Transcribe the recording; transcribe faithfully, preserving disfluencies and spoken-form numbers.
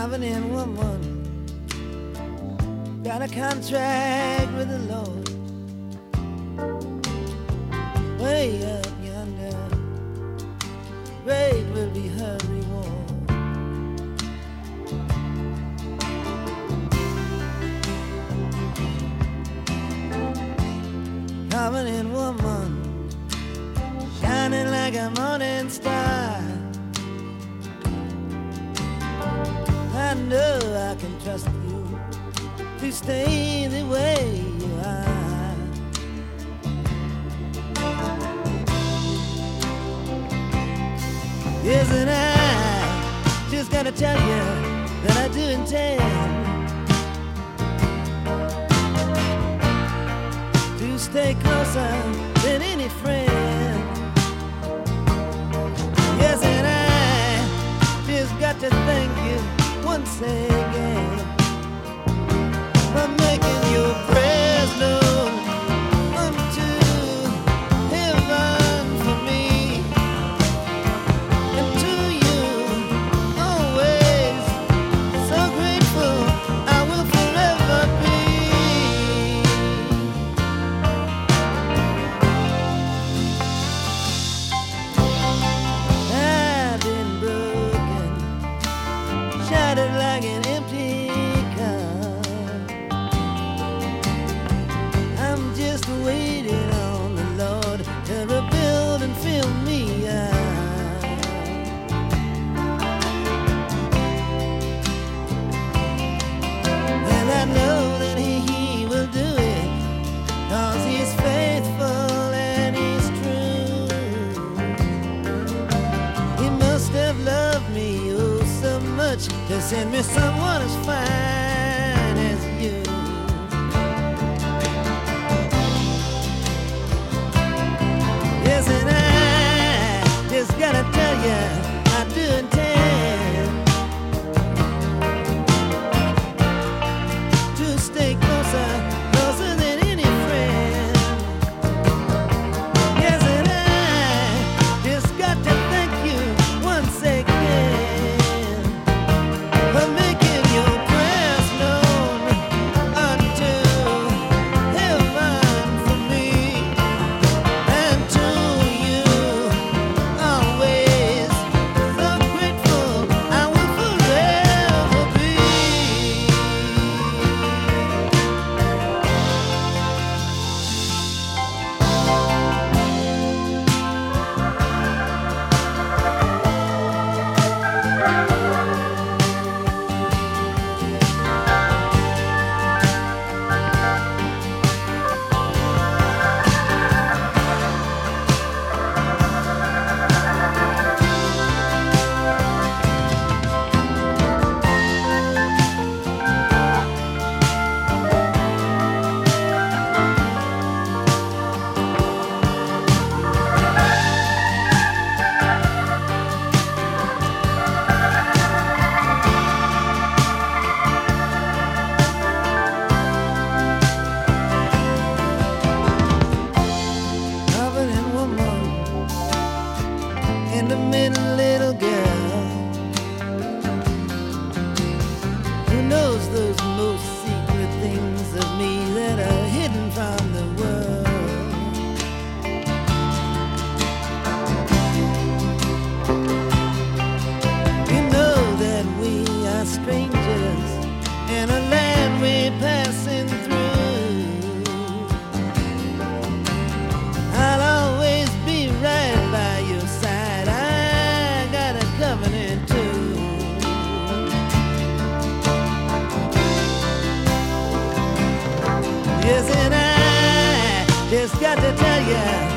Covenant woman, got a contract with the Lord. Way up yonder, great will be her reward. Covenant woman, shining like a morning star. I know I can trust you to stay the way you are. Yes, and I just gotta tell you that I do intend to stay closer than any friend. Yes, and I just got to thank you once again for making your prayers known unto heaven for me, and to you always so grateful I will forever be. I've been broken, shattered like an empty cup. I'm just waiting on the Lord to rebuild and fill me up. And I know that he, he will do it, 'cause he's faithful and he's true. He must have loved me oh so much to send me someone as fine as you. Yes, and I just gotta tell you, I do intend to stay closer, closer than any friend. Yes, and I just got to thank you once again for making your prayers known unto heaven for me, and to you always so grateful I will forever be. Covenant woman, intimate little girl who knows those most secret things of me that are hidden from the world. You know that we are strangers in a land we're passing through. I'll always be right by your side. I got a covenant too. Yes, and I just got to tell you,